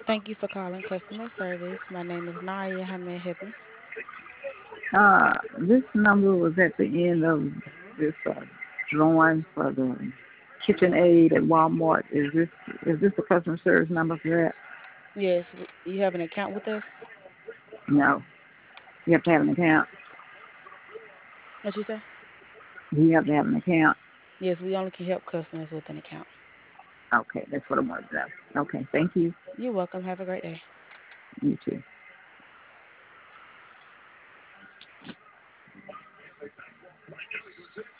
Thank you for calling customer service. My name is Naria. How may I help you? This number was at the end of this drawing for the KitchenAid at Walmart. Is this the customer service number for that? Yes, you have an account with us? No. You have to have an account. What you say? You have to have an account. Yes, we only can help customers with an account. Okay, that's what I wanted to know. Okay, thank you. You're welcome. Have a great day. You too.